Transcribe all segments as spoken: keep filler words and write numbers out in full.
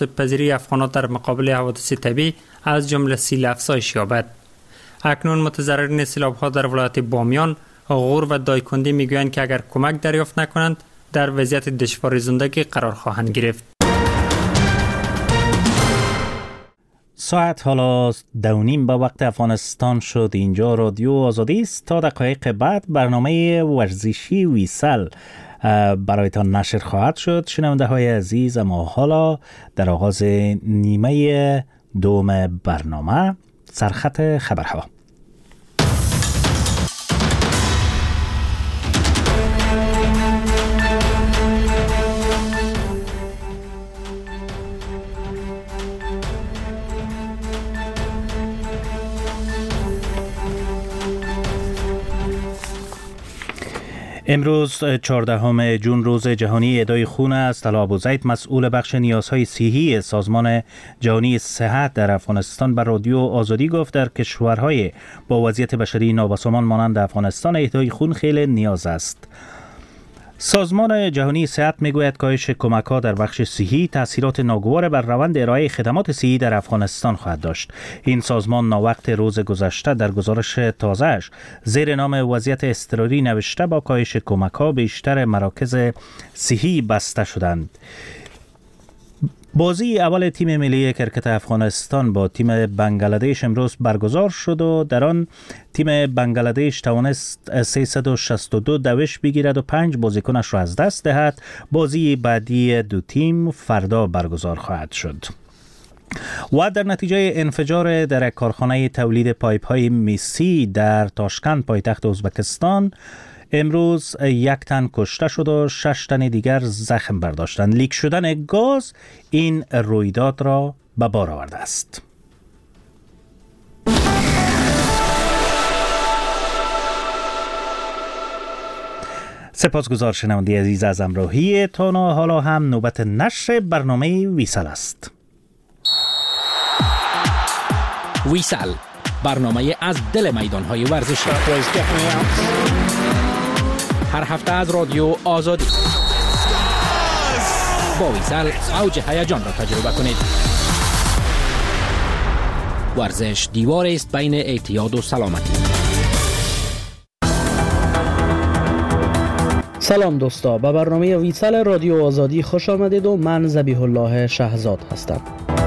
پذیری افغانات در مقابل حوادث طبیعی از جمله سیل افزایش یابد. اکنون متضررین سیلاب‌ها در ولایت بامیان، غور و دایکندی میگویند که اگر کمک دریافت نکنند در وضعیت دشوار زندگی قرار خواهند گرفت. ساعت حالا دو نیم به وقت افغانستان شد. اینجا رادیو آزادی است. تا دقایق بعد برنامه ورزشی ویسل برایتان نشر خواهد شد. شنونده های عزیز، اما حالا در آغاز نیمه دوم برنامه سرخط خبرها. امروز چهاردهم ژوئن روز جهانی ادای خون است. طلا ابوزید مسئول بخش نیازهای صحی سازمان جهانی صحت در افغانستان بر رادیو آزادی گفت در کشورهای با وضعیت بشری نابسامان مانند افغانستان ادای خون خیلی نیاز است. سازمان جهانی صحت میگوید کاهش کمک‌ها در بخش صحی تأثیرات ناگوار بر روند ارائه خدمات صحی در افغانستان خواهد داشت. این سازمان ناوقت روز گذشته در گزارش تازه‌اش زیر نام وضعیت اضطراری نوشته با کاهش کمک‌ها بیشتر مراکز صحی بسته شدند. بازی اول تیم ملی کرکت افغانستان با تیم بنگلادش امروز برگزار شد و در آن تیم بنگلادش توانست سیصد و شصت و دو دوش بگیرد و پنج بازیکنش را از دست دهد. بازی بعدی دو تیم فردا برگزار خواهد شد. و در نتیجه انفجار در کارخانه تولید پایپ های میسی در تاشکند پایتخت ازبکستان امروز یک تن کشته شد و شش تن دیگر زخم برداشتند. لیک شدن گاز این رویداد را به بار آورده است. سپاسگزار شنونده عزیز از همراهی تان. حالا هم نوبت نشر برنامه ویسل است. ویسل، برنامه از دل میدان‌های ورزشی. هر هفته از رادیو آزادی با ویسل اوج هیجان را تجربه کنید. ورزش دیوار است بین اعتیاد و سلامتی. سلام دوستا، به برنامه ویسل رادیو آزادی خوش آمدید و من ذبیح الله شهزاد هستم.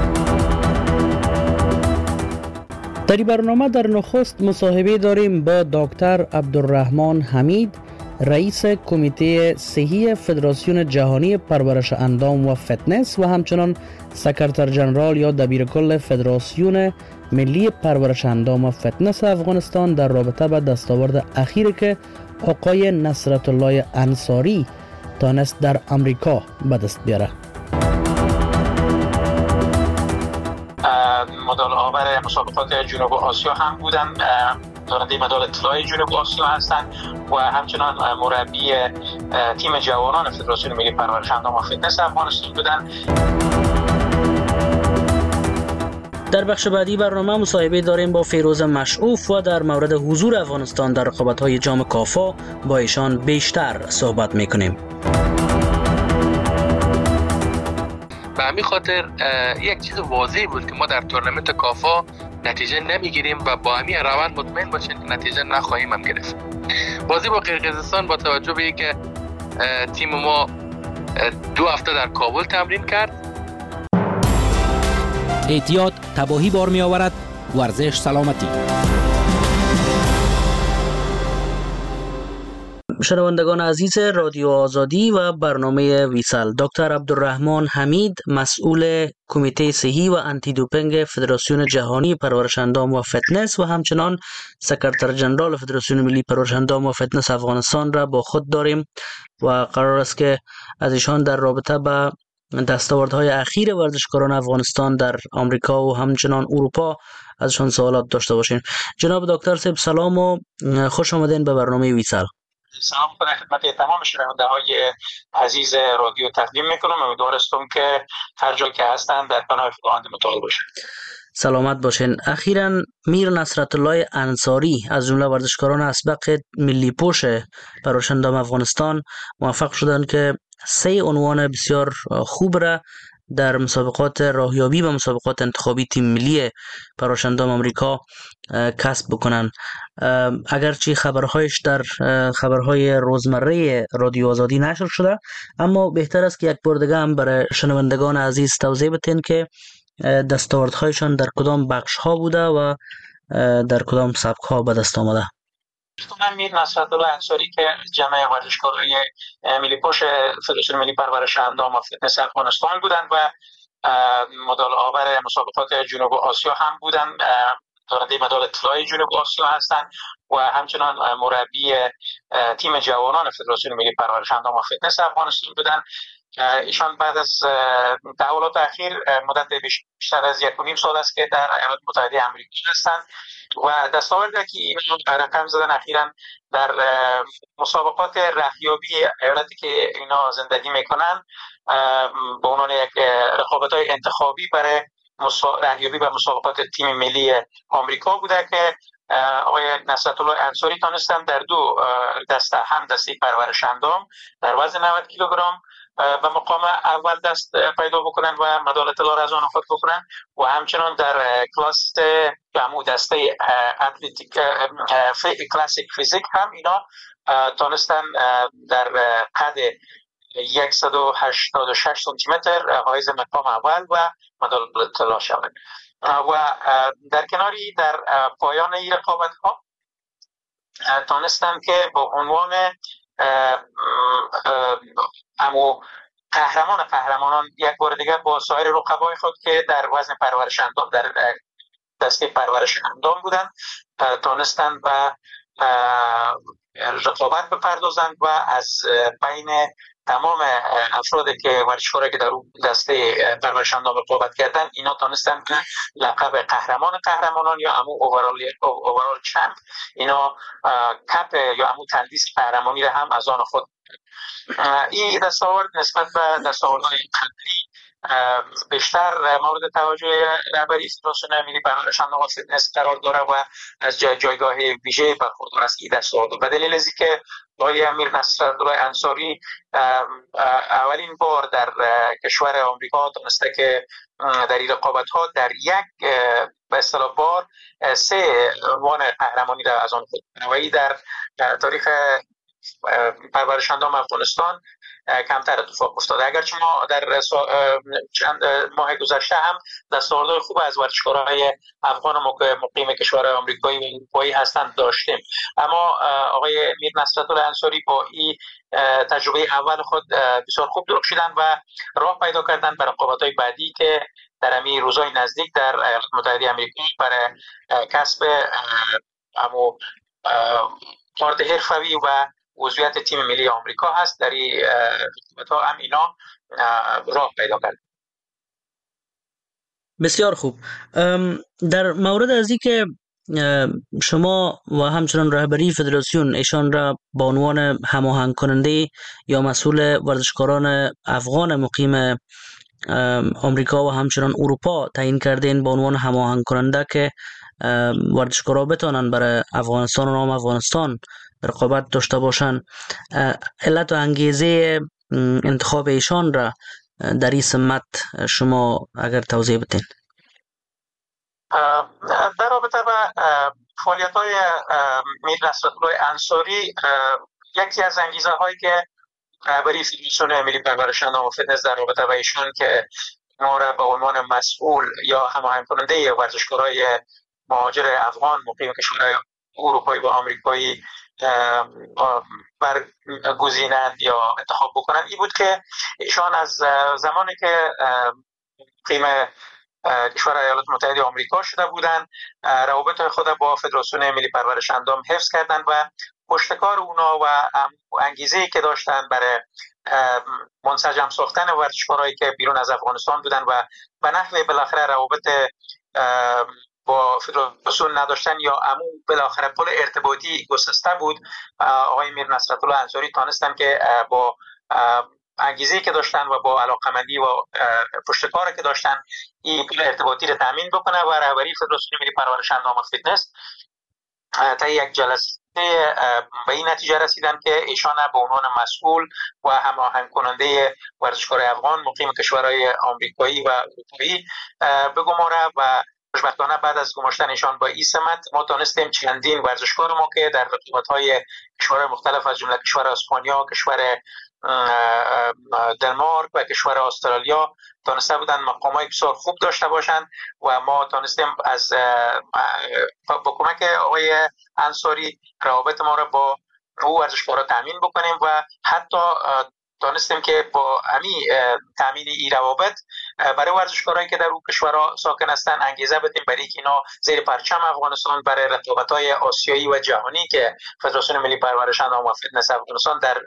در این برنامه در نخست مصاحبه داریم با دکتر عبدالرحمن حمید، رئیس کمیته صحی فدراسیون جهانی پرورش اندام و فتنس و همچنان سکرتر جنرال یا دبیرکل فدراسیون ملی پرورش اندام و فتنس افغانستان در رابطه با دستاورد اخیری که آقای نصرت الله انصاری تانست در امریکا به دست بیاره. مدال آور مسابقات جنوب آسیا هم بودن، دارنده مدال طلای جنوب آسیا هستند و همچنان مربی تیم جوانان فدراسیون ملی پرورش اندام و فتنس افغانستان بودن. در بخش بعدی برنامه مصاحبه داریم با فیروز مشعوف و در مورد حضور افغانستان در رقابت‌های جام کافا با ایشان بیشتر صحبت می‌کنیم. به همین خاطر یک چیز واضحی بود که ما در تورنمنت کافا نتیجه نمیگیریم و با همین روند مطمئن باشیم که نتیجه نخواهیم هم گرفت. بازی با قرقیزستان با توجه به اینکه تیم ما دو هفته در کابل تمرین کرد. اعتیاد تباهی بار می آورد، ورزش سلامتی. شنوندگان عزیز رادیو آزادی و برنامه ویسل، دکتر عبدالرحمن حمید، مسئول کمیته صحی و آنتی دوپینگ فدراسیون جهانی پرورش اندام و فتنس و همچنان سکرتر جنرال فدراسیون ملی پرورش اندام و فتنس افغانستان را با خود داریم و قرار است که از ایشان در رابطه با دستاوردهای اخیر ورزشکاران افغانستان در آمریکا و همچنان اروپا ازشان سوالات داشته باشیم. جناب دکتر صاحب سلام و خوش آمدین به برنامه ویسل. سلام خدا خدمت تمام شنونده های عزیز رادیو تقدیم میکنم. امیدوارم که هر جا که هستن در پناه خداوند متعال باشن. سلامت باشین. اخیراً میر نصرت الله انصاری از جمله ورزشکاران اسبق ملی پوش پرورش اندام افغانستان موفق شدند که سه عنوان بسیار خوب را در مسابقات راهیابی و مسابقات انتخابی تیم ملی پرورشندام آمریکا کسب بکنن. اگرچه خبرهایش در خبرهای روزمره رادیو آزادی نشر شده، اما بهتر است که یک بار دیگه هم برای شنوندگان عزیز توضیح بدین که دستاوردهایشان در کدام بخش ها بوده و در کدام سبک ها به دست آمده. امیر نصرت‌الله انصاری که جمع ورزشکارای ملی پوش فدراسیون ملی پرورش اندام و فتنس افغانستان بودند و مدال آور مسابقات جنوب آسیا هم بودند، دارنده مدال طلای جنوب آسیا هستند و همچنان مربی تیم جوانان فدراسیون ملی پرورش اندام و فتنس افغانستان بودند. ایشان بعد از تحولات اخیر مدت بیشتر از یک و نیم سال است که در ایالات متحده آمریکا هستند و دستاوردی که اینا رقم زدن اخیراً در مسابقات رهیابی ایالتی که اینا زندگی میکنن به عنوان یک رقابت‌های انتخابی برای رهیابی و مسابقات تیم ملی آمریکا بوده که آقای نصرت‌الله انصاری تانستن در دو دسته، هم دسته پرورش اندام در وزن نود کیلوگرم و مقام اول دست پیدا بکنن و مدال طلا را از آن خود بکنن و همچنان در کلاس همون دسته اتلتیک کلاسیک فیزیک هم اینا تانستن در قد صد و هشتاد و شش سانتی متر حائز مقام اول و مدال طلا شوند. و در کناری در پایان این رقابت ها تانستن که با عنوان امو قهرمان قهرمانان یک بار دیگر با سایر رقبای خود که در وزن پرورش اندام در دسته پرورش اندام بودند تانستن و رقابت بپردازند و از بین تمام افرادی که ورزشکارایی که در دسته پرورش اندام رقابت کردن اینا تانستن که لقب قهرمان قهرمانان یا امو اوورال اوورال چمپ اینا کپ یا امو تندیس قهرمانی را هم از آن خود. این دستاورد نسبت به دستاوردهای قبلی بیشتر مورد توجه رهبری فدراسیون ملی پرورش اندام و فتنس قرار داره و از جای جایگاه ویژه برخوردار است این دستاورد. به دلیل از اینکه آقای امیر نصرت‌الله انصاری اولین بار در کشور آمریکا تونسته که در این رقابت‌ها در یک به اصطلاح بار سه عنوان قهرمانی را از آن خود و در تاریخ پرورش اندام افغانستان کمتر اتفاق افتاده. اگرچه ما در چند ماه گذشته هم دستاوردهای خوب از ورزشکارهای افغان مقیم کشور آمریکایی و اروپایی هستند داشتیم، اما آقای میر نصرت‌الله انصاری با این تجربه اول خود بسیار خوب درخشیدن و راه پیدا کردن برای رقابت‌های بعدی که در همین روزهای نزدیک در ایالات متحده آمریکا برای کسب امو کارت حرفه‌ای و عضویت تیم ملی آمریکا هست. در این رقابت‌ها هم اینا راه پیدا کرد. بسیار خوب. در مورد از این که شما و همچنان رهبری فدراسیون ایشان را به عنوان هماهنگ کننده یا مسئول ورزشکاران افغان مقیم آمریکا و همچنان اروپا تعیین کردین به عنوان هماهنگ کننده که ورزشکارا بتانن برای افغانستان و نام افغانستان رقابت داشته باشند، علت و انگیزه انتخاب ایشان را در این سمت شما اگر توضیح بدین؟ در رابطه با فعالیت‌های میر نصرت‌الله انصاری یکی از انگیزه هایی که برای فدراسیون ملی پرورش اندام و فتنس در رابطه با ایشان که ما را به عنوان مسئول یا هماهنگ کننده ورزشکارای مهاجر افغان مقیم کشورهای اروپایی و آمریکایی برگزینند یا انتخاب بکنند این بود که ایشان از زمانی که مقیم کشور ایالات متحده آمریکا شده بودند روابط خود با فدراسیون ملی پرورش اندام حفظ کردند و پشتکار اونا و انگیزه‌ای که داشتن برای منسجم ساختن ورزشکارایی که بیرون از افغانستان بودن و به نحوی بالاخره روابط با فدراسیون نداشتن یا امو بالاخره پل ارتباطی گسسته بود، آقای میر نصرت‌الله انصاری تانستن که با انگیزه‌ای که داشتن و با علاقمندی و پشتکاری که داشتن این پل ارتباطی رو تامین بکنه و رهبری فدراسیون ملی پرورش اندام و فتنس تا یک جلسه به این نتیجه رسیدن که ایشان به عنوان مسئول و هماهنگ کننده ورزشکار افغان مقیم کشورهای آمریکایی و اروپایی بگماره و خوشبختانه بعد از گماشتن ایشان با این سمت ما تانستیم چندین ورزشکار ما که در رقابت‌های کشورهای مختلف از جمله کشور اسپانیا، کشور دنمارک و کشور استرالیا تانسته بودن مقامات بسیار خوب داشته باشند و ما تانستیم از با کمک آقای انصاری روابط ما را با او ورزشکارا تامین بکنیم و حتی تانستیم که با امی تامین این روابط برای ورزشکارایی که در اون کشورها ساکن هستند انگیزه بدیم برای که اینا زیر پرچم افغانستان برای رقابت‌های آسیایی و جهانی که فدراسیون ملی پرورش اندام و فتنس افغانستان در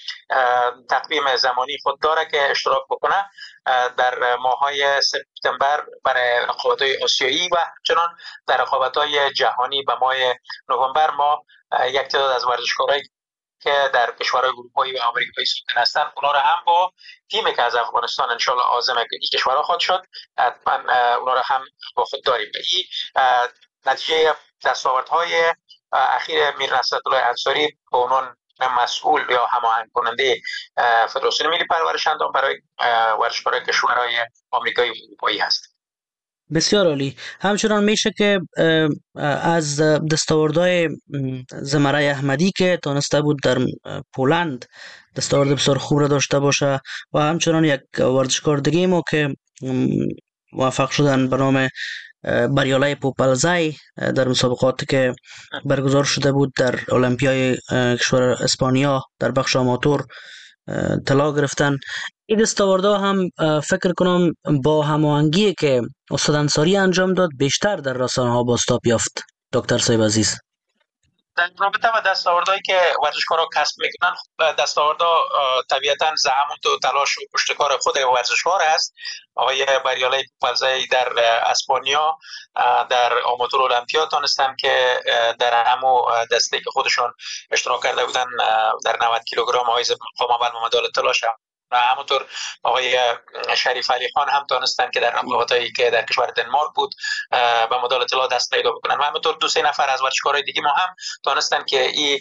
تقویم زمانی خود داره که اشتراک بکنه در ماه‌های سپتامبر برای رقابت‌های آسیایی و چنان در رقابت‌های جهانی به ماه نوامبر ما یک تعداد از ورزشکارایی که در کشورهای اروپایی و آمریکایی ساکن هستند اونا رو هم با تیمی که از افغانستان ان شاءالله عازم این کشورها خواهد شد حتما اونا رو هم با خود داریم. این نتیجه دستاوردهای اخیر میر نصرتالله انصاری به عنوان مسئول یا هماهنگ کننده فدراسیون ملی پرورش اندام برای ورزشکاران کشورهای آمریکایی و اروپایی هست. بسیار عالی. همچنان میشه که از دستاوردهای زمره احمدی که تانسته بود در پولند دستاورد بسیار خوب را داشته باشه و همچنان یک ورزشکار دیگه ما که موفق شدن به نام بریالای پوپلزای در مسابقاتی که برگزار شده بود در المپیای کشور اسپانیا در بخش آماتور طلا گرفتن. این دستاوردها هم فکر کنم با هماهنگی که استاد انصاری انجام داد بیشتر در رسانه ها بازتاب یافت. دکتر صاحب عزیز، در رابطه با دستاوردهایی که ورزشکارا کسب میکنن، دستاوردها طبیعتا زحمت و تلاش و پشتکار خود ورزشکار است. آقای بریالای پوپلزای در اسپانیا در آماتور المپیا تانستن که در همو دسته که خودشون اشتراک کرده بودن در نود کیلوگرم حایز مقام اول و مدال طلا و همونطور آقای شریف علی خان هم تانستن که در رقابتایی که در کشور دنمارک بود به مدال طلا دست پیدا بکنن و همونطور دو سه نفر از ورزشکارای دیگه ما هم تانستن که این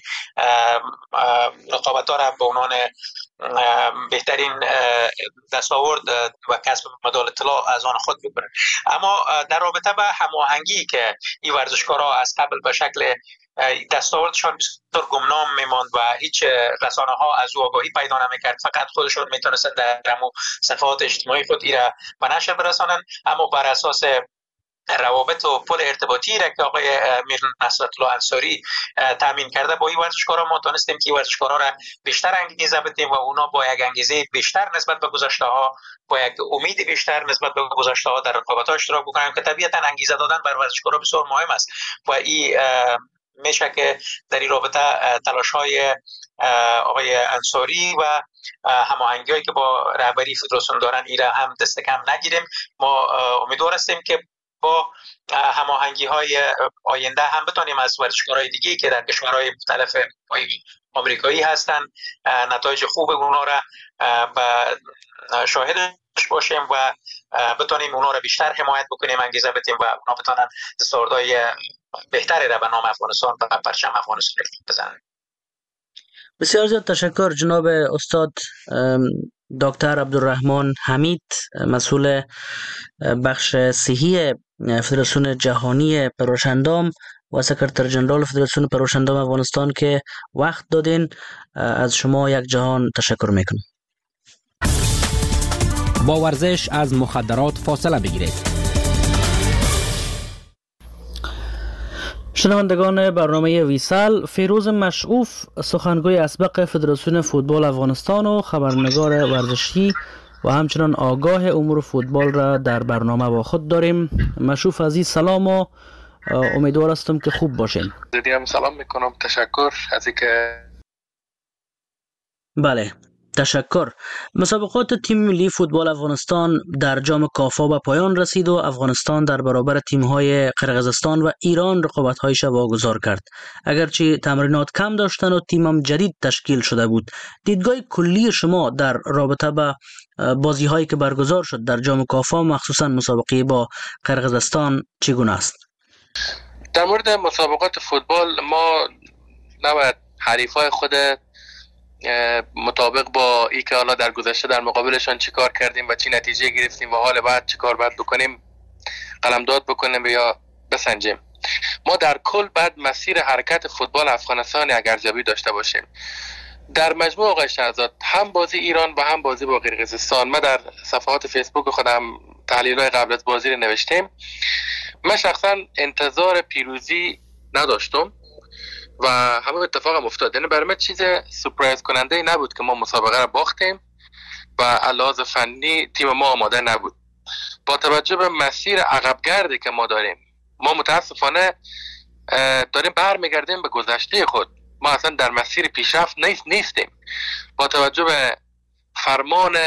رقابت‌ها را به عنوان بهترین دستاورد و کسب مدال طلا از آن خود بکنن. اما در رابطه با هماهنگی که این ورزشکارا از قبل به شکل دستاوردشان بسیار گمنام میماند و هیچ رسانه ها از او آگاهی پیدا نمیکرد، فقط خودشون میتونستن در همون صفحات اجتماعی خود ایره به نشر برسانن، اما بر اساس روابط و پل ارتباطی را که آقای میر نصرتالله انصاری تامین کرده با این ورزشکارا ما تونستیم که این ورزشکارا را بیشتر انگیزه بدیم و اونا با یک انگیزه بیشتر نسبت به گذشته ها، با یک امید بیشتر نسبت به گذشته ها در رقابت ها اشتراک بکنیم که طبیعتا انگیزه دادن بر ورزشکارا بسیار مهم است و این میشه که در این رابطه تلاش های آقای انصاری و هماهنگی هایی که با رهبری فدراسیون دارن ایره هم دست کم نگیریم. ما امیدوار هستیم که با هماهنگی های آینده هم بتونیم از ورزشکارهای دیگه که در کشورهای مختلف آمریکایی هستن نتایج خوب اونا را به شاهدش باشیم و بتونیم اونا را بیشتر حمایت بکنیم، انگیزه بدیم و اونا بتونن دستاوردهای بهتری را به نام افغانستان و پرچم افغانستان بزنن. بسیار زیاد تشکر جناب استاد دکتر عبدالرحمن حمید، مسئول بخش صحی فدراسیون جهانی پرورش اندام و سکرتر جنرال فدراسیون پرورش اندام افغانستان که وقت دادین. از شما یک جهان تشکر میکنم. با ورزش از مخدرات فاصله بگیرید. شنوندگان برنامه ویسال، فیروز مشعوف سخنگوی اسبق فدراسیون فوتبال افغانستان و خبرنگار ورزشی و همچنان آگاه امور فوتبال را در برنامه با خود داریم. مشعوف عزیز سلام و امیدوار هستم که خوب باشین. دیدیم سلام میکنم، تشکر از اینکه بله تشکر. مسابقات تیم ملی فوتبال افغانستان در جام کافا به پایان رسید و افغانستان در برابر تیم‌های قرقیزستان و ایران رقابت‌هایش واگذار کرد. اگرچه تمرینات کم داشتن و تیمم جدید تشکیل شده بود، دیدگاه کلی شما در رابطه با بازی‌هایی که برگزار شد در جام کافا مخصوصا مسابقه با قرقیزستان چگونه است؟ در مورد مسابقات فوتبال ما نباید حریفای خود مطابق با ای که حالا در گذشته در مقابلشان چی کار کردیم و چی نتیجه گرفتیم و حال بعد چی کار باید بکنیم قلمداد بکنیم یا بسنجیم. ما در کل بعد مسیر حرکت فوتبال افغانستان یک ارزیابی داشته باشیم. در مجموع آقای شهزاد هم بازی ایران و هم بازی با قرقیزستان، ما در صفحات فیسبوک خودم تحلیل‌های قبل از بازی رو نوشتیم. من شخصا انتظار پیروزی نداشتم و همه اتفاق افتاد. یعنی برای من چیز سورپرایز کننده نبود که ما مسابقه رو باختیم و علاوه فنی تیم ما آماده نبود. با توجه به مسیر عقبگردی که ما داریم، ما متاسفانه داریم برمیگردیم به گذشته خود. ما اصلا در مسیر پیشرفت نیست نیستیم. با توجه به فرمان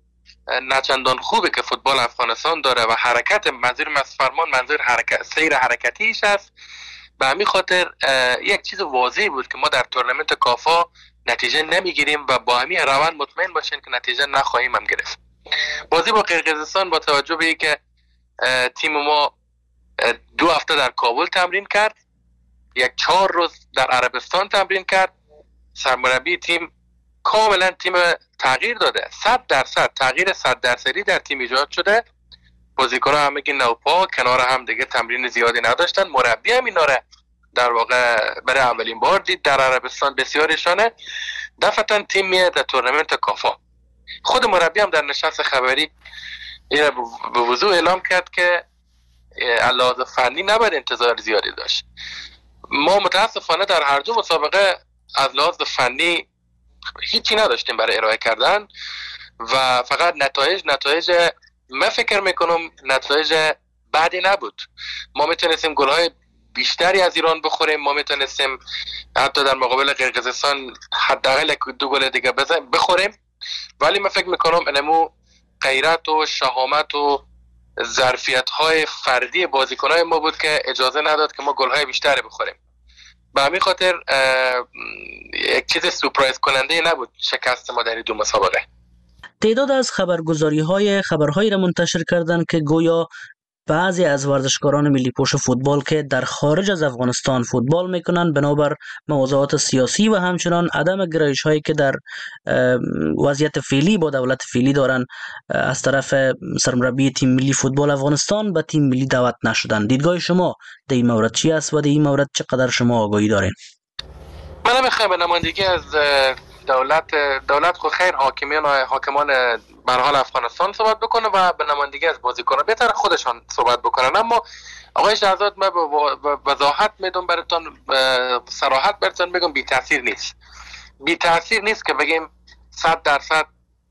نچندان خوبی که فوتبال افغانستان داره و حرکت، منظور از فرمان منظور حرکت سیر حرکتیش است. به همین خاطر یک چیز واضحی بود که ما در تورنمنت کافا نتیجه نمیگیریم و با همین روند مطمئن باشین که نتیجه نخواهیم هم گرفت. بازی با قرقیزستان با توجه به اینکه تیم ما دو هفته در کابل تمرین کرد، یک چهار روز در عربستان تمرین کرد، سرمربی تیم کاملا تیم تغییر داده. صد درصد تغییر صد درصدی در تیم ایجاد شده. بازیکن‌ها هم میگن نوپا کنار هم دیگه تمرین زیادی نداشتن. مربی هم اینا رو در واقع برای اولین بار دید در عربستان. بسیارشانه دفعتاً تیم میاد در تورنمنت کافا. خود مربی هم در نشست خبری این به وضوح اعلام کرد که علاوه فنی نباید انتظار زیادی داشت. ما متاسفانه در هر دو مسابقه از لحاظ فنی هیچی نداشتیم برای ارائه کردن و فقط نتایج نتایج من فکر میکنم نتایج بعدی نبود. ما میتونستیم گل‌های بیشتری از ایران بخوریم، ما میتونستیم حتی در مقابل قرقیزستان حداقل دو گل دیگه بخوریم، ولی من فکر میکنم انمو غیرت و شهامت و ظرفیت‌های فردی بازیکن‌های ما بود که اجازه نداد که ما گل‌های بیشتری بخوریم. به همین خاطر یک چیز سورپرایز کننده نبود شکست ما در دو مسابقه. تعداد از خبرگزاری‌های خبرهایی را منتشر کردند که گویا بعضی از ورزشکاران ملی پوش فوتبال که در خارج از افغانستان فوتبال میکنند بنابر موضوعات سیاسی و همچنان عدم گرایش هایی که در وضعیت فعلی با دولت فعلی دارند از طرف سرمربی تیم ملی فوتبال افغانستان به تیم ملی دعوت نشدند. دیدگاه شما در این مورد چی است و در این مورد چقدر شما آگاهی دارین؟ من نمیخوام به نمایندگی از دولت دولت خود خیر حاکمیان و حاکمان به حال افغانستان صحبت بکنه و به نمایندگی از بازیکنان بهتر خودشان صحبت بکنن. اما آقای شهزاد من به وضاحت میدم براتون، صراحت براتون میگم بی تاثیر نیست. بی تاثیر نیست که بگیم صد درصد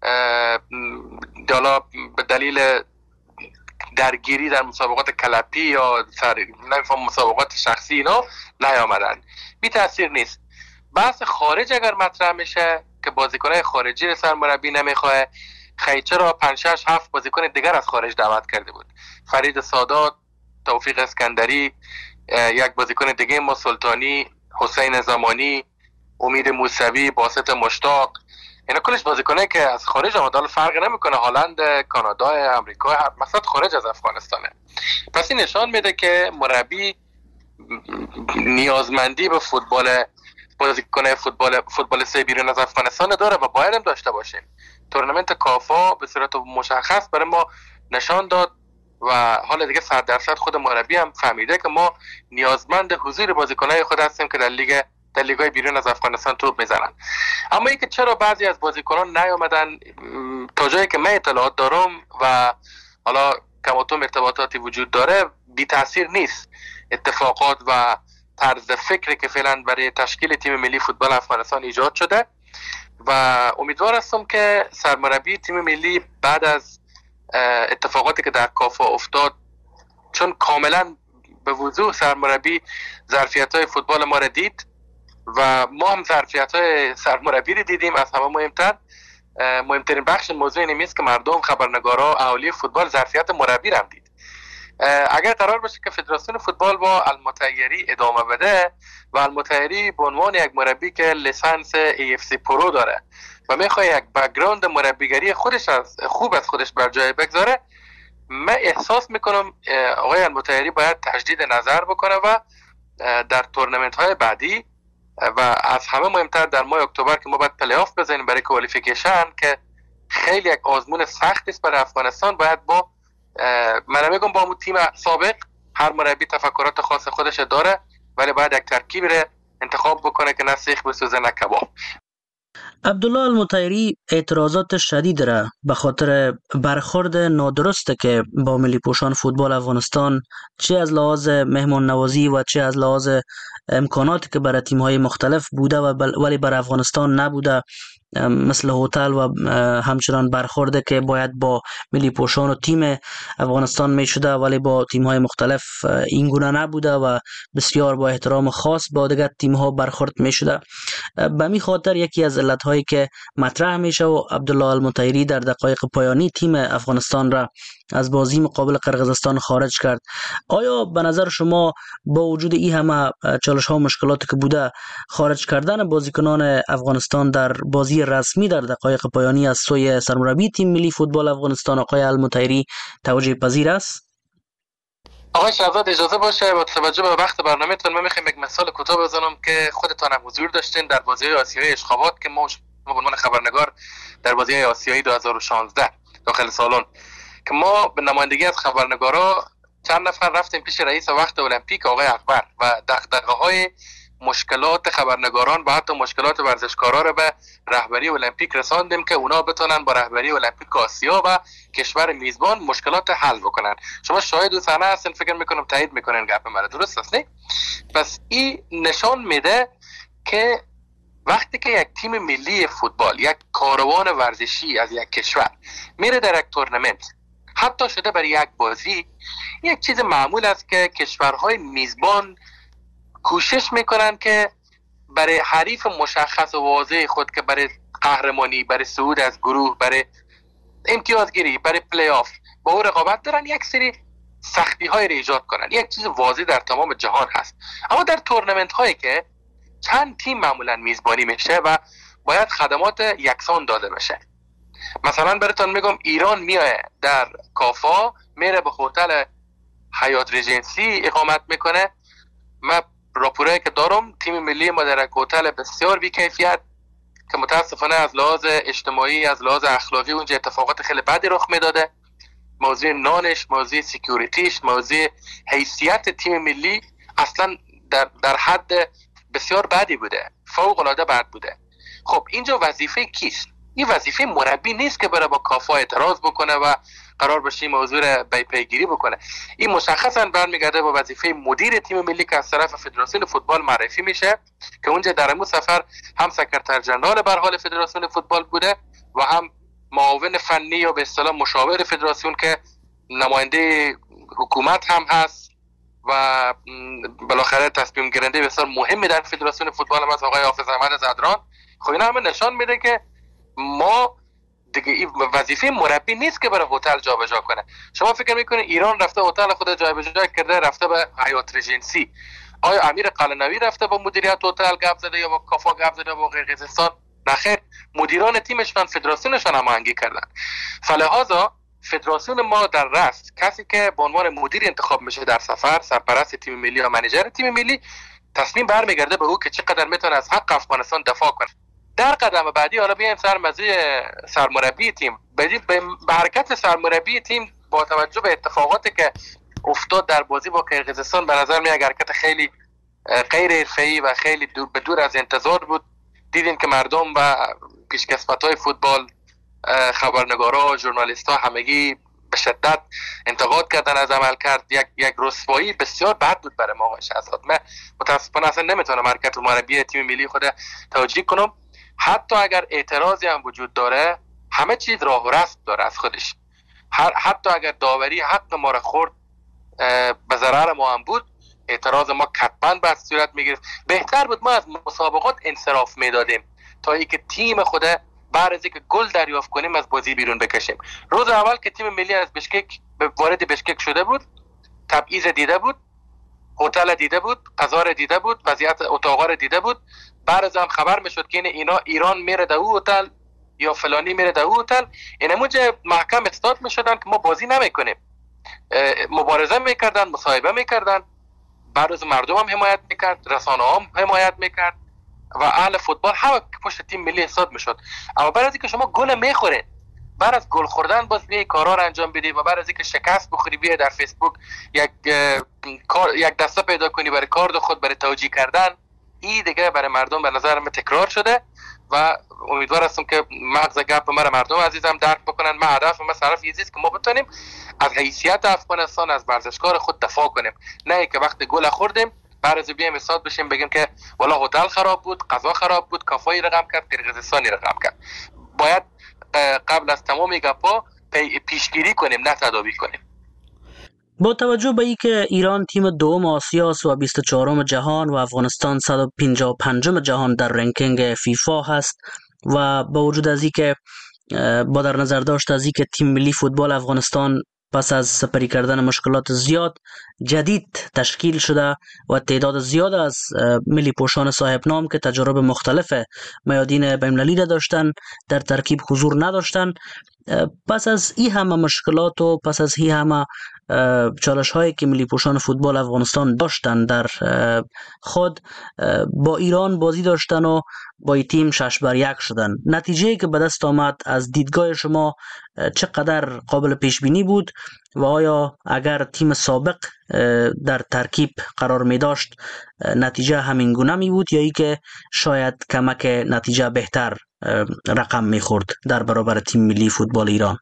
حالا به دلیل درگیری در مسابقات کلپی یا نمیفهم مسابقات شخصی اینا نیامدن. بی تاثیر نیست. بحث خارج اگر مطرح میشه که بازیکنای خارجی رو سرمربی نمیخواه، خیچه را پنج شش هفت بازیکن دیگر از خارج دعوت کرده بود. فرید سادات، توفیق اسکندری، یک بازیکن دیگه ما سلطانی، حسین زمانی، امید موسوی، باسط مشتاق، اینا کلش بازیکنایی که از خارج آمده. حالا فرق نمیکنه هلند، کانادا، آمریکا، مثلا خارج از افغانستانه. پس این نشان میده که مربی نیازمندی به فوتبال بازیکن فوتبال فوتبال سه بیرون از افغانستان داره و باید هم داشته باشیم. تورنمنت کافا به صورت مشخص برای ما نشان داد و حالا دیگه صد درصد خود مربی هم فهمیده که ما نیازمند حضور بازیکنای خود هستیم که در لیگ در لیگ‌های بیرون از افغانستان توپ میزنن. اما اینکه چرا بعضی از بازیکنان نیامدن، تا جایی که من اطلاعات دارم و حالا کماتوم ارتباطاتی وجود داره، بی تاثیر نیست. اتفاقات و طرز فکری که فعلا برای تشکیل تیم ملی فوتبال افغانستان ایجاد شده و امیدوار هستم که سرمربی تیم ملی بعد از اتفاقاتی که در کافا افتاد، چون کاملا به وضوح سرمربی ظرفیت‌های فوتبال ما را دید و ما هم ظرفیت‌های سرمربی رو دیدیم. از همه مهمتر مهمترین بخش موضوع اینه است که مردم، خبرنگارا، اهالی فوتبال ظرفیت مربی رو هم دید. اگر قرار باشه که فدراسیون فوتبال با المطیری ادامه بده و المطیری به عنوان یک مربی که لیسانس ای اف سی پرو داره و میخواد یک بک‌گراند مربیگری خودش از خوب از خودش بر جای بگذاره، من احساس میکنم آقای المطیری باید تجدید نظر بکنه و در تورنمنت های بعدی و از همه مهمتر در ماه اکتبر که ما باید پلی آف بزنیم برای کوالیفیکیشن که خیلی یک آزمون سخت است برای افغانستان، باید با من میگم با اون تیم سابق، هر مربی تفکرات خاص خودش داره ولی باید یک ترکیب رو انتخاب بکنه که نه سیخ بسوزه نه کباب. عبدالله المطیری اعتراضات شدید را به خاطر برخورد نادرسته که با ملی پوشان فوتبال افغانستان چه از لحاظ مهمان نوازی و چه از لحاظ امکاناتی که برای تیم‌های مختلف بوده و ولی برای افغانستان نبوده، مثل هتل و همچنان برخورده که باید با ملی پوشان و تیم افغانستان می شده ولی با تیم‌های مختلف این گونه نبوده و بسیار با احترام خاص با دیگر تیم‌ها برخورد می شده. به می خاطر یکی از علت‌هایی که مطرح میشه و عبدالله المطیری در دقایق پایانی تیم افغانستان را از بازی مقابل قرقیزستان خارج کرد. آیا به نظر شما با وجود این همه چالش‌ها و مشکلاتی که بوده، خارج کردن بازیکنان افغانستان در بازی رسمی در دقایق پایانی از سوی سرمربی تیم ملی فوتبال افغانستان آقای المطیری توجه پذیر است؟ آقای شهزاد اجازه باشه با توجه به وقت برنامه‌تون من می‌خوام یک مثال کوتاه بزنم که خودتان هم حضور داشتین در بازی آسیایی اشخابات که ما به عنوان خبرنگار در بازی آسیایی دو هزار و شانزده داخل سالن که ما به نمایندگی از خبرنگارا چند نفر رفتیم پیش رئیس وقت المپیک آقای اکبر و دغدغه‌های مشکلات خبرنگاران و حتی مشکلات ورزشکارا رو به رهبری المپیک رساندیم که اونا بتونن با رهبری المپیک آسیا و کشور میزبان مشکلات حل بکنن. شما شاهد و صحنه هستین، فکر میکنم تایید میکنین گپ مرا، درست است نه؟ پس این نشان میده که وقتی که یک تیم ملی فوتبال، یک کاروان ورزشی از یک کشور میره در یک تورنمنت، حتی شده برای یک بازی، یک چیز معمول است که کشورهای میزبان کوشش میکنن که برای حریف مشخص و واضح خود که برای قهرمانی، برای صعود از گروه، برای امتیازگیری، برای پلی آف با او رقابت دارن، یک سری سختی های را ایجاد کنن. یک چیز واضح در تمام جهان هست. اما در تورنمنت هایی که چند تیم معمولا میزبانی میشه و باید خدمات یکسان داده بشه، مثلا براتون میگم ایران میایه در کافا، میره به هتل حیات ریجنسی اقامت میکنه. من راپورایی که دارم تیم ملی ما در یک هتل بسیار بی کیفیت که متاسفانه از لحاظ اجتماعی، از لحاظ اخلاقی اونجا اتفاقات خیلی بدی رخ میداده. موضوع نانش، موضوع سکیوریتیش، موضوع حیثیت تیم ملی اصلا در در حد بسیار بدی بوده، فوق العاده بد بوده. خب اینجا وظیفه کیست؟ این وظیفه مربی نیست که بره با کافا اعتراض بکنه و قرار بشه موضوع را به پیگیری بکنه. این مشخصا برمیگرده با وظیفه مدیر تیم ملی که از طرف فدراسیون فوتبال معرفی میشه که اونجا در امو سفر هم سکرتر جنرال به حال فدراسیون فوتبال بوده و هم معاون فنی یا به اصطلاح مشاور فدراسیون که نماینده حکومت هم هست و بالاخره تصمیم گیرنده بسیار مهمی در فدراسیون فوتبال هم هست، آقای حافظ احمد زدران. خب اینا همه نشان میده که ما دیگه این وظیفه مربی نیست که بره هتل جابجا کنه. شما فکر میکنید ایران رفته هتل خود جابجا کرده، رفته به حیات ریجنسی؟ آیا امیر قلنوی رفته با مدیریت هتل گپ زده یا با کافا گپ زده با قرقیزستان؟ نخیر، مدیران تیمشون فدراسیونشون هماهنگی کردن. فلهذا فدراسیون ما در رأس کسی که به عنوان مدیر انتخاب میشه در سفر، سرپرست تیم ملی یا منیجر تیم ملی، تصمیم برمیگرده به او که چقدر میتونه از حق افغانستان دفاع کنه. در قدم بعدی حالا بیایم سر موضوع سرمربی تیم. به حرکت سرمربی تیم با توجه به اتفاقاتی که افتاد در بازی با قرقیزستان به نظر میاد حرکت خیلی غیر حرفه‌ای و خیلی دور به دور از انتظار بود. دیدیم که مردم و پیشکسوت‌های فوتبال، خبرنگارا، ژورنالیست‌ها همگی به شدت انتقاد کردن از عمل کرد. یک یک رسوایی بسیار بد بود برای ما. شهزاد من متاسفانه اصلا نمیتونم حرکت مربی تیم ملی خود توجیه کنم. حتی اگر اعتراضی هم وجود داره، همه چیز راه و رسم داره از خودش. هر حتی اگر داوری حق ما را خورد به ضرر ما هم بود، اعتراض ما کتباً به صورت میگرفت. بهتر بود ما از مسابقات انصراف میدادیم تا اینکه تیم خود بعد از اینکه گل دریافت کنیم از بازی بیرون بکشیم. روز اول که تیم ملی از بشکک وارد بشکک شده بود، تبعیض دیده بود، هتل دیده بود، غذا را دیده بود، وضعیت اتاقا را دیده بود. بعد از هم خبر میشد که اینا ایران میره در او هتل یا فلانی میره در او هتل، اینموجه محکم استاد میشدن که ما بازی نمیکنیم. مبارزه میکردن، مصاحبه میکردن، بعد از مردم هم حمایت میکرد، رسانه هم حمایت میکرد و اهل فوتبال همه پشت تیم ملی حساب میشد. اما بعد از اینکه شما گل میخورید، بعد از گل خوردن باز بیای کارا رو انجام بدی و بعد از اینکه شکست بخوری بیای در فیسبوک یک کار یک دسته پیدا کنی برای کار خود، برای توجیه کردن، این دیگه برای مردم به نظر من تکرار شده و امیدوار هستم که مغز گپ مرا مردم عزیزم درک بکنن. ما هدف ما صرف یه چیزی که ما بتونیم از حیثیت افغانستان، از ورزشکار خود دفاع کنیم، نه که وقتی گل خوردیم بعد از بیایم حساب بشیم بگیم که والا هتل خراب بود، غذا خراب بود، کافایی رقم کرد، قرقیزستانی رقم کرد. باید قبل از تمام گپا پیشگیری کنیم نه تداوی کنیم. با توجه به اینکه ایران تیم دوم آسیا است و بیست و چهارم جهان و افغانستان صد و پنجاه و پنجم جهان در رنکینگ فیفا هست و با وجود از اینکه با در نظر داشت از اینکه تیم ملی فوتبال افغانستان پس از سپری کردن مشکلات زیاد جدید تشکیل شده و تعداد زیاد از ملی پوشان صاحب نام که تجارب مختلف میادین بین‌المللی داشتن در ترکیب حضور نداشتن، پس از این همه مشکلات و پس از این همه چالش هایی که ملی پوشان فوتبال افغانستان داشتن در خود، با ایران بازی داشتن و با این تیم شش بر یک شدن. نتیجه که به دست آمد از دیدگاه شما چقدر قابل پیش بینی بود و آیا اگر تیم سابق در ترکیب قرار می داشت نتیجه همین گونه می بود یا ای که شاید کمک نتیجه بهتر رقم می خورد در برابر تیم ملی فوتبال ایران؟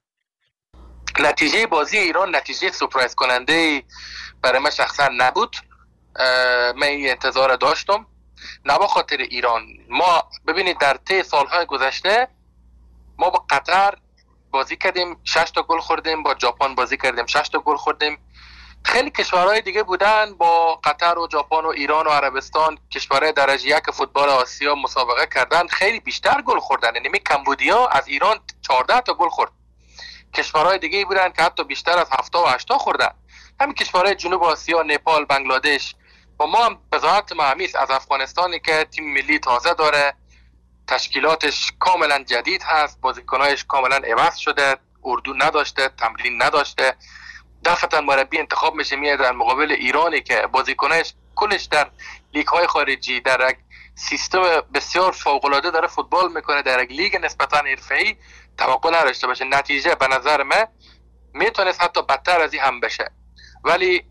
نتیجه بازی ایران نتیجه سورپرایز کننده برای من شخصا نبود. من این انتظار داشتم، نه به خاطر ایران. ما ببینید در طی سالهای گذشته ما با قطر بازی کردیم، شش تا گل خوردیم، با ژاپن بازی کردیم، شش تا گل خوردیم. خیلی کشورهای دیگه بودن با قطر و ژاپن و ایران و عربستان، کشورهای درجه یک فوتبال آسیا مسابقه کردن، خیلی بیشتر گل خوردن. یعنی کمبودیا از ایران چهارده تا گل خورد. کشورهای دیگه بودن که حتی بیشتر از هفت و هشت خوردن. همین کشورهای جنوب آسیا، نپال، بنگلادش. و ما هم بذات مهمیست از افغانستانی که تیم ملی تازه داره، تشکیلاتش کاملا جدید هست، بازیکنایش کاملا عوض شده، اردو نداشته، تمرین نداشته، دفعتا مربی انتخاب میشه میاد در مقابل ایرانی که بازیکنایش کلش در لیگ های خارجی در یک سیستم بسیار فوق العاده داره فوتبال میکنه، در یک لیگ نسبتا حرفه‌ای توقع نداشته باشه. نتیجه به نظر من میتونست حتی بدتر از این هم بشه. ولی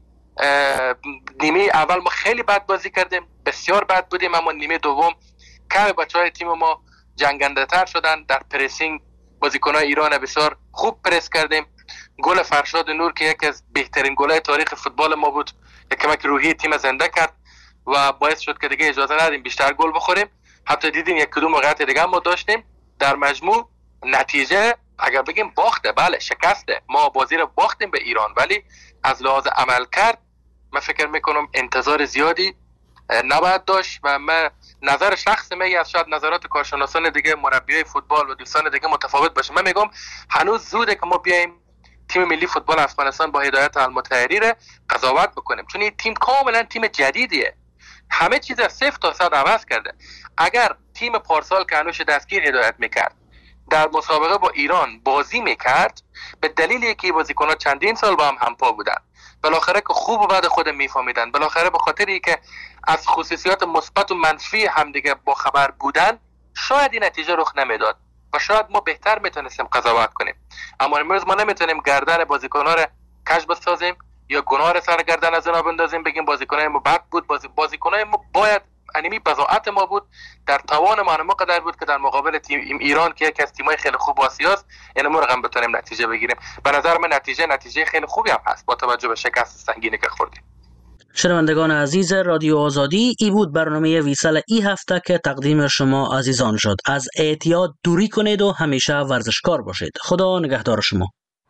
نیمه اول ما خیلی بد بازی کردیم، بسیار بد بودیم، اما نیمه دوم کم بچهای تیم ما جنگنده تر شدن. در پرسینگ بازیکنای ایران بسیار خوب پرس کردیم. گل فرشاد نور که یکی از بهترین گل‌های تاریخ فوتبال ما بود، یک کمک روحی تیم زنده کرد و باعث شد که دیگه اجازه ندیم بیشتر گل بخوریم. حتی دیدیم یک کدوم موقعیت دیگه ما داشتیم. در مجموع نتیجه اگر بگیم باخته، بله شکسته، ما بازی رو باختیم به ایران، ولی از لحاظ عمل کرد من فکر میکنم انتظار زیادی نباید داشت و من نظر شخص من از شاید نظرات کارشناسان دیگه، مربیای فوتبال و دوستان دیگه متفاوت باشه. من میگم هنوز زوده که ما بیایم تیم ملی فوتبال افغانستان با هدایت المطهری رو قضاوت بکنیم، چون این تیم کاملا تیم جدیدیه، همه چیز از صفر تا صد عوض کرده. اگر تیم پارسال که انوش دستگیر هدایت میکرد در مسابقه با ایران بازی میکرد، به دلیل یکی بازیکن‌ها چندین سال با هم همپا بودن، بالاخره که خوب و بد خود میفهمیدن، بالاخره به خاطر اینکه از خصوصیات مثبت و منفی همدیگه با خبر بودن، شاید این نتیجه رخ نمیداد و شاید ما بهتر میتونستیم قضاوت کنیم. اما امروز ما نمیتونیم گردن بازیکن‌ها رو کج بسازیم یا گناه رو سر گردن از اونا بندازیم بگیم بازیکن‌های ما بد بود. بازی بازیکن‌های ما باید انیمی بضاعت ما بود، در توان ما ما قدر بود که در مقابل تیم ایران که یکی از تیم‌های خیلی خوب آسیاست این ما رقم بتونیم نتیجه بگیریم. به نظر من نتیجه نتیجه خیلی خوبی هم هست با توجه به شکست سنگینی که خوردیم. شنوندگان عزیز رادیو آزادی، ای بود برنامه ویسال ای هفته که تقدیم شما عزیزان شد. از اعتیاد دوری کنید و همیشه ورزشکار باشید. خدا نگهدار شما.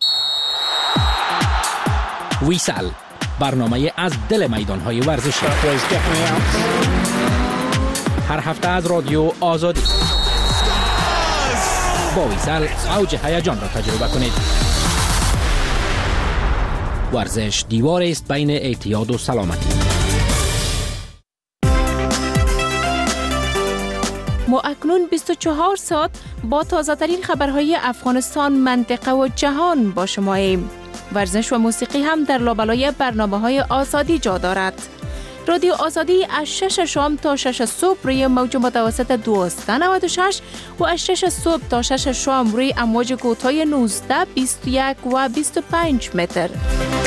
ویسال، برنامه از دل میدان‌های ورزشی، هر هفته از رادیو آزادی. با ویسال اوج هیجان را تجربه کنید. ورزش دیوار است بین اعتیاد و سلامتی. ما اکنون بیست و چهار ساعت با تازه ترین خبرهای افغانستان، منطقه و جهان با شماییم. ورزش و موسیقی هم در لابلای برنامه‌های آزادی جا دارد. رادیو آزادی از شش شام تا شش صبح روی موج متوسط دویست و نود و شش و از شش صبح تا شش شام روی امواج کوتاه نوزده، بیست و یک و بیست و پنج متر.